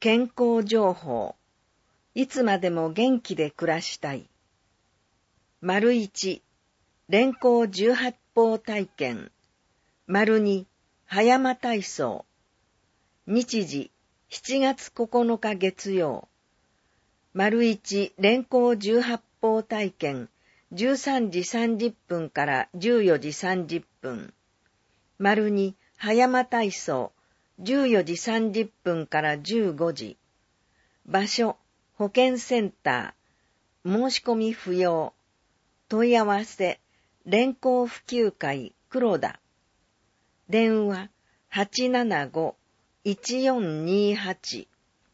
健康情報。いつまでも元気で暮らしたい。丸1、連行18法体験。丸2、葉山体操。日時、7月9日月曜。丸1、連行18法体験。13時30分から14時30分。丸2、葉山体操。14時30分から15時。場所、保健センター。申し込み不要。問い合わせ、連行普及会黒田。電話、875-1428。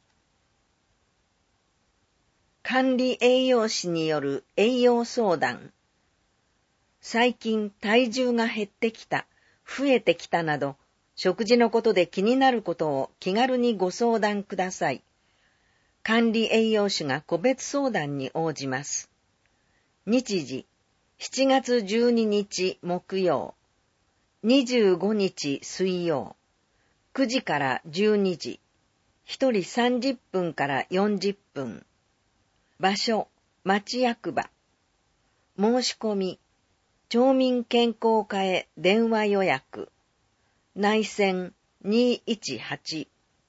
管理栄養士による栄養相談。最近体重が減ってきた、増えてきたなど、食事のことで気になることを気軽にご相談ください。管理栄養士が個別相談に応じます。日時、7月12日木曜、25日水曜、9時から12時、1人30分から40分。場所、町役場。申し込み、町民健康課へ電話予約。内線218。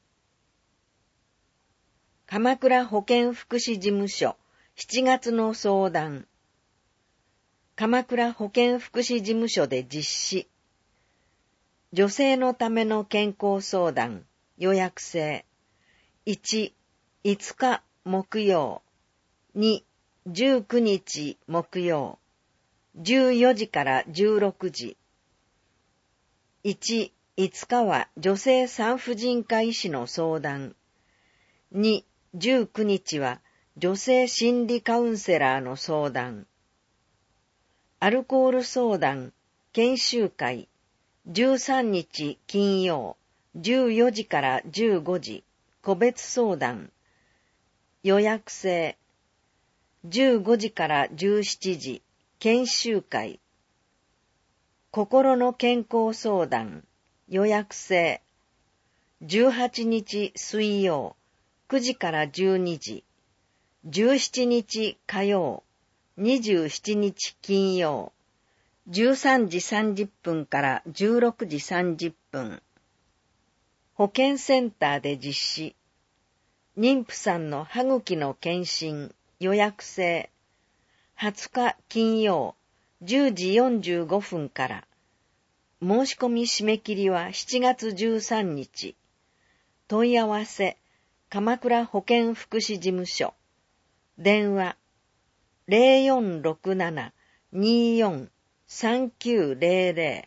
鎌倉保健福祉事務所7月の相談。鎌倉保健福祉事務所で実施。女性のための健康相談予約制。1、5日木曜。2、19日木曜。14時から16時。1、5日は女性産婦人科医師の相談。2、19日は女性心理カウンセラーの相談。アルコール相談、研修会、13日金曜、14時から15時、個別相談。予約制。15時から17時、研修会。心の健康相談、予約制。18日水曜、9時から12時、17日火曜、27日金曜、13時30分から16時30分。保健センターで実施。妊婦さんの歯茎の検診、予約制。20日金曜、10時45分から。申し込み締め切りは7月13日。問い合わせ、鎌倉保健福祉事務所。電話、0467-24-3900。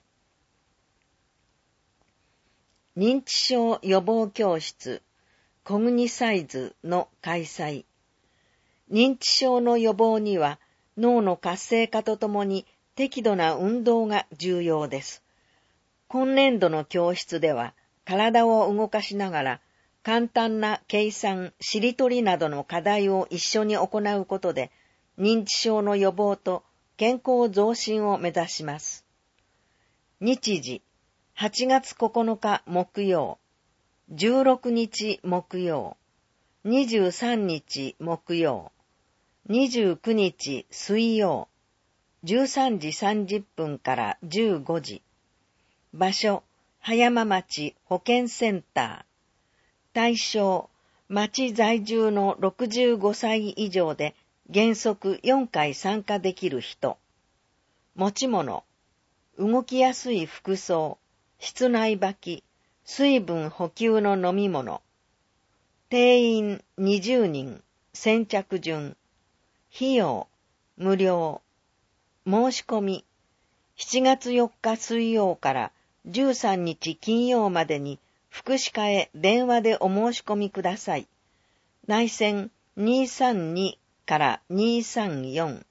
認知症予防教室、コグニサイズの開催。認知症の予防には脳の活性化とともに適度な運動が重要です。今年度の教室では体を動かしながら簡単な計算、しりとりなどの課題を一緒に行うことで、認知症の予防と健康増進を目指します。日時、8月9日木曜、16日木曜、23日木曜、29日水曜、13時30分から15時。場所、葉山町保健センター。対象、町在住の65歳以上で原則4回参加できる人。持ち物、動きやすい服装、室内履き、水分補給の飲み物。定員20人、先着順。費用、無料。申し込み、7月4日水曜から13日金曜までに福祉課へ電話でお申し込みください。内線232から234。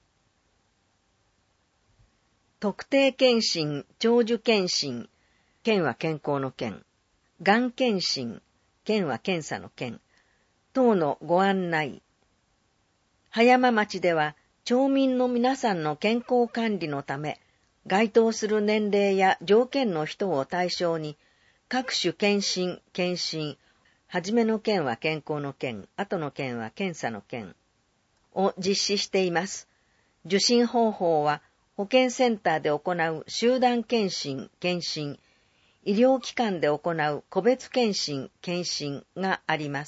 特定健診、長寿健診、健は健康の健、がん検診、健は検査の健、等のご案内。葉山町では、町民の皆さんの健康管理のため、該当する年齢や条件の人を対象に、各種検診、 はじめの件は健康の件、後の件は検査の件を実施しています。受診方法は保健センターで行う集団検診、検診、医療機関で行う個別検診、検診があります。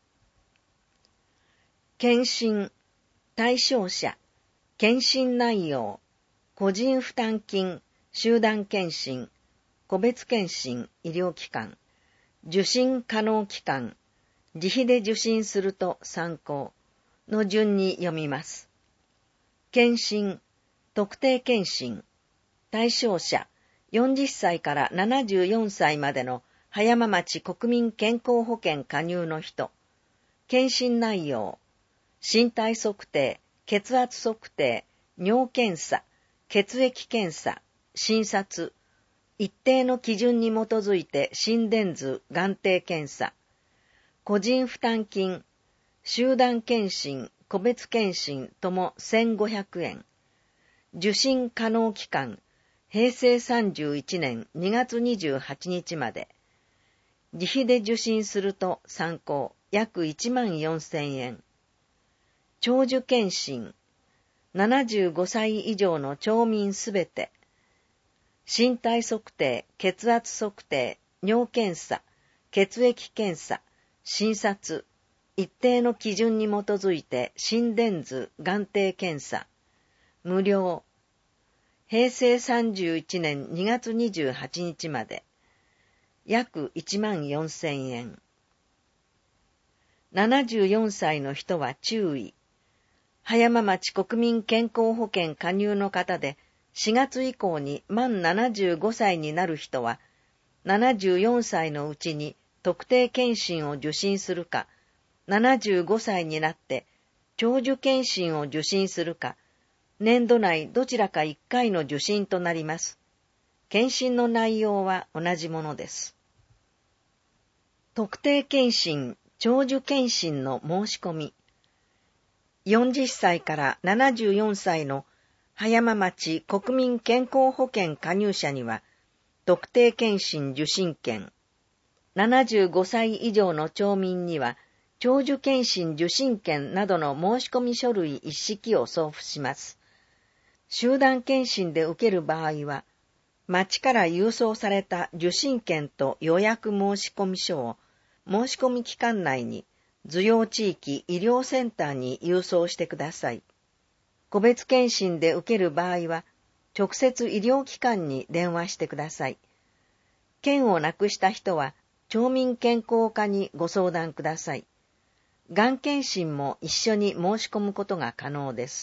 検診、対象者、検診内容、個人負担金、集団検診、個別検診、医療機関、受診可能機関、自費で受診すると参考の順に読みます。検診、特定検診、対象者、40歳から74歳までの葉山町国民健康保険加入の人、検診内容、身体測定、血圧測定、尿検査、血液検査、診察、一定の基準に基づいて心電図、眼底検査、個人負担金、集団検診、個別検診とも1500円。受診可能期間、平成31年2月28日まで。自費で受診すると参考、約14,000円。長寿検診、75歳以上の町民すべて。身体測定、血圧測定、尿検査、血液検査、診察、一定の基準に基づいて心電図、眼底検査、無料。平成31年2月28日まで。約14,000円。74歳の人は注意。葉山町国民健康保険加入の方で、4月以降に満75歳になる人は、74歳のうちに特定検診を受診するか、75歳になって長寿検診を受診するか、年度内どちらか1回の受診となります。検診の内容は同じものです。特定検診、長寿検診の申し込み。40歳から74歳の葉山町国民健康保険加入者には、特定検診受診券。75歳以上の町民には、長寿検診受診券などの申し込み書類一式を送付します。集団検診で受ける場合は、町から郵送された受診券と予約申し込み書を申し込み期間内に受容地域医療センターに郵送してください。個別検診で受ける場合は、直接医療機関に電話してください。券をなくした人は、町民健康課にご相談ください。がん検診も一緒に申し込むことが可能です。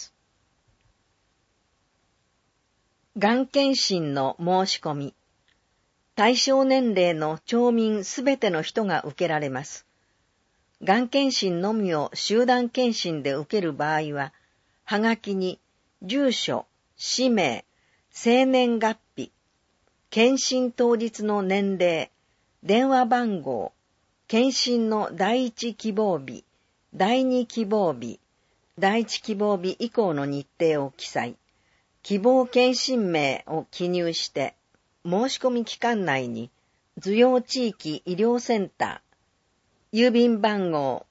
がん検診の申し込み。対象年齢の町民すべての人が受けられます。がん検診のみを集団検診で受ける場合は、はがきに住所、氏名、生年月日、検診当日の年齢、電話番号、検診の第一希望日、第二希望日、第一希望日以降の日程を記載、希望検診名を記入して、申し込み期間内に、受容地域医療センター、郵便番号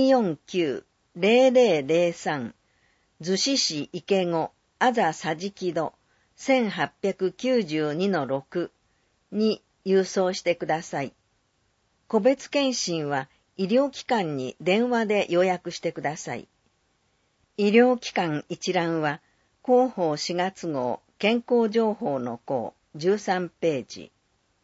249-0003、逗子市池子、あざさじきど、1892-6 に郵送してください。個別検診は医療機関に電話で予約してください。医療機関一覧は広報4月号健康情報の項13ページ。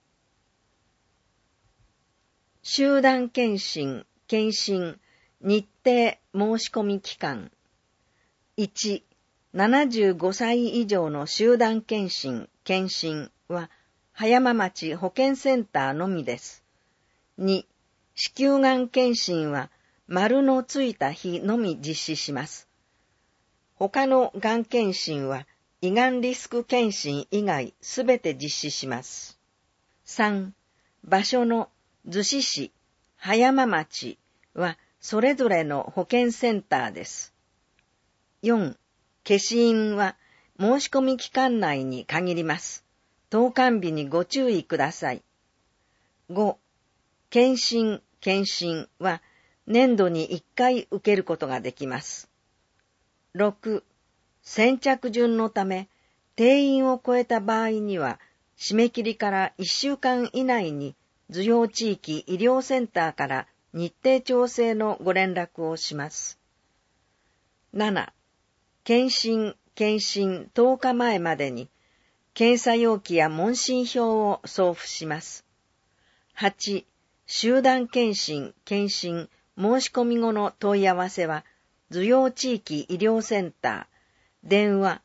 集団検診、検診、日程申し込み期間。1、75歳以上の集団検診、検診は葉山町保健センターのみです。2、子宮がん検診は丸のついた日のみ実施します。他のがん検診は胃がんリスク検診以外すべて実施します。3、場所の逗子市、葉山町はそれぞれの保健センターです。4、消印は申し込み期間内に限ります。投函日にご注意ください。5、検診、 検診は年度に1回受けることができます。6、先着順のため、定員を超えた場合には、締め切りから1週間以内に、受容地域医療センターから日程調整のご連絡をします。7、検診10日前までに、検査容器や問診票を送付します。8、集団検診申し込み後の問い合わせは、受容地域医療センター、電話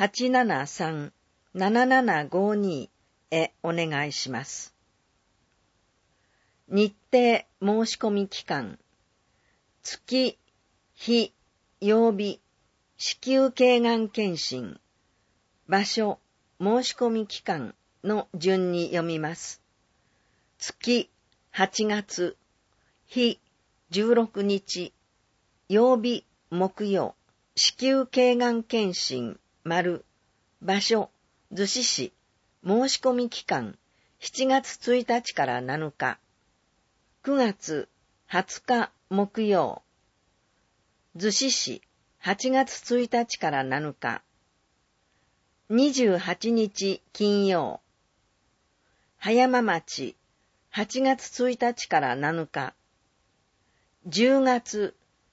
873-7752 へお願いします。日程申し込み期間、月、日、曜日、子宮頸がん検診、場所、申し込み期間の順に読みます。月、8月、日、16日、曜日、木曜、子宮頸がん検診、丸、場所、逗子市、申し込み期間、7月1日から7日、9月20日木曜、逗子市、8月1日から7日、28日金曜、葉山町、8月1日から7日、10月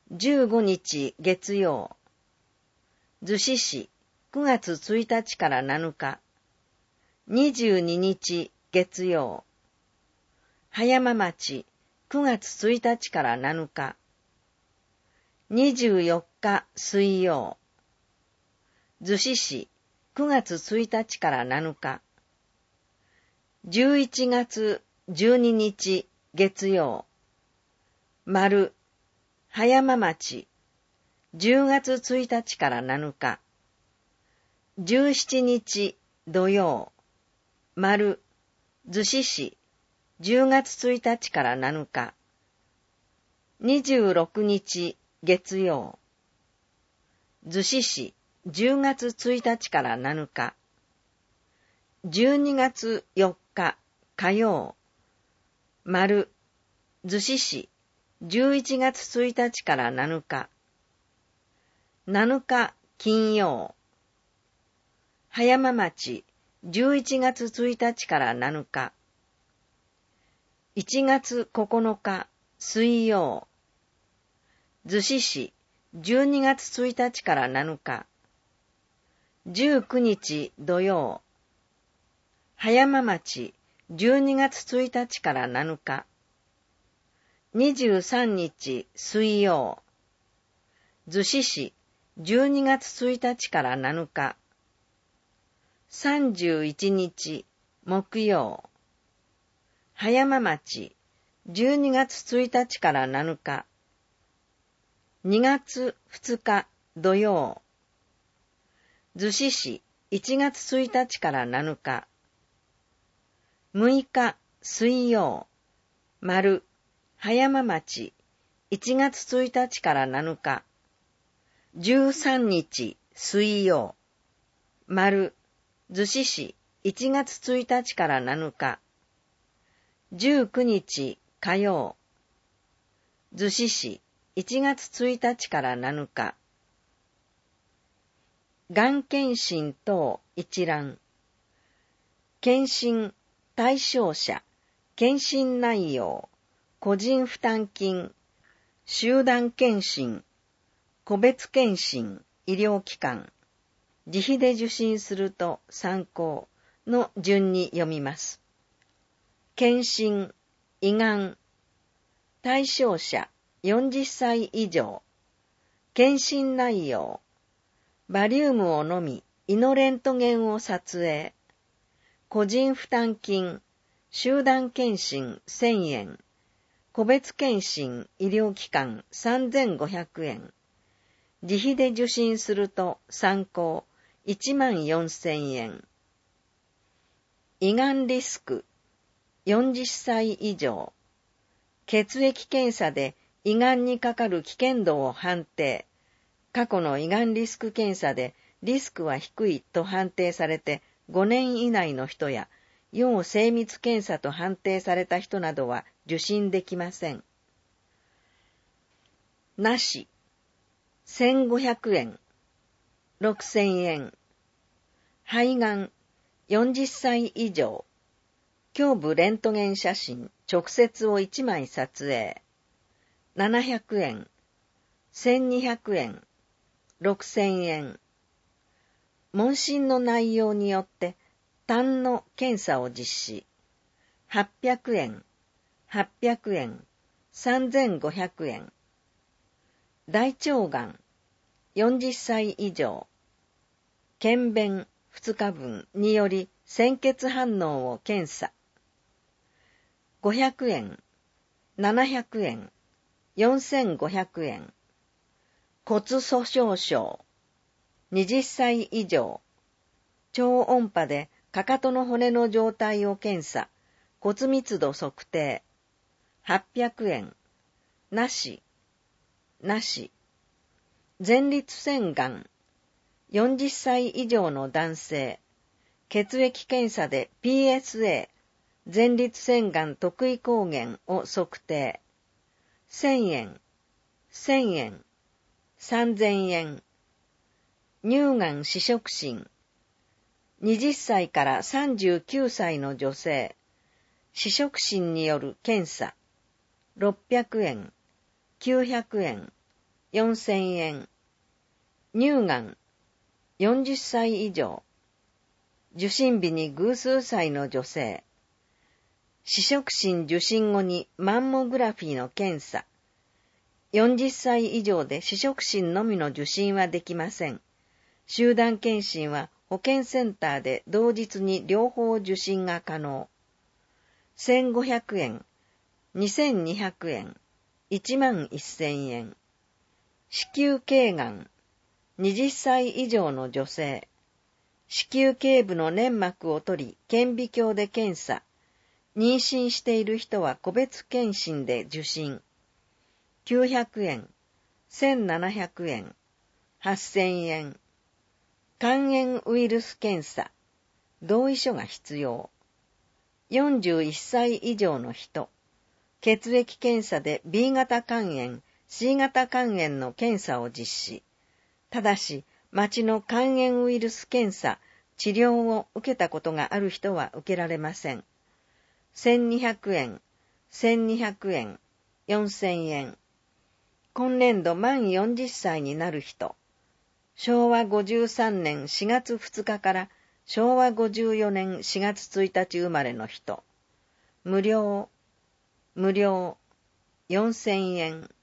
15日月曜、逗子市、9月1日から7日、22日月曜、葉山町、9月1日から7日、24日水曜、逗子市、9月1日から7日、11月12日月曜、丸、葉山町、10月1日から7日、17日土曜、丸、逗子市、10月1日から7日、26日月曜、逗子市、10月1日から7日、12月4日火曜、丸、逗子市、11月1日から7日、7日金曜、葉山町、11月1日から7日、1月9日水曜、逗子市、12月1日から7日、19日土曜、葉山町、12月1日から7日、23日水曜、逗子市、12月1日から7日、31日木曜、葉山町、12月1日から7日、2月2日土曜、逗子市、1月1日から7日、6日水曜、丸、葉山町、1月1日から7日、13日水曜、丸、逗子市、1月1日から7日、19日火曜、逗子市、1月1日から7日、がん検診等一覧、検診対象者、検診内容、個人負担金、集団検診、個別検診、医療機関、自費で受診すると参考の順に読みます。検診、胃がん、対象者40歳以上、検診内容、バリウムを飲み、胃のレントゲンを撮影、個人負担金、集団検診1000円、個別検診医療機関3500円、自費で受診すると参考14000円。胃がんリスク、40歳以上、血液検査で胃がんにかかる危険度を判定、過去の胃がんリスク検査でリスクは低いと判定されて5年以内の人や、 要精密検査と判定された人などは受診できません。なし、1500円、6000円。肺がん、40歳以上。胸部レントゲン写真、直接を1枚撮影。700円、1200円、6000円。問診の内容によって、痰の検査を実施。800円、800円、3500円。大腸がん、40歳以上。検便2日分により鮮血反応を検査。500円、700円、4500円。骨粗鬆症、20歳以上。超音波でかかとの骨の状態を検査、骨密度測定。800円。なし、なし。前立腺がん、40歳以上の男性。血液検査で PSA、前立腺がん特異抗原を測定。1000円、1000円、3000円。乳がん試食診。20歳から39歳の女性。試食診による検査。600円、900円、4000円。乳がん、40歳以上。受診日に偶数歳の女性。試食診受診後にマンモグラフィーの検査。40歳以上で試食診のみの受診はできません。集団検診は保健センターで同日に両方受診が可能。1500円、2200円、11000円。子宮頸がん、20歳以上の女性。子宮頸部の粘膜を取り、顕微鏡で検査。妊娠している人は個別検診で受診。900円、1700円、8000円。肝炎ウイルス検査。同意書が必要。41歳以上の人。血液検査で B 型肝炎、C 型肝炎の検査を実施。ただし、町の肝炎ウイルス検査、治療を受けたことがある人は受けられません。1200円、1200円、4000円。今年度満40歳になる人。昭和53年4月2日から昭和54年4月1日生まれの人。無料、無料、4000円。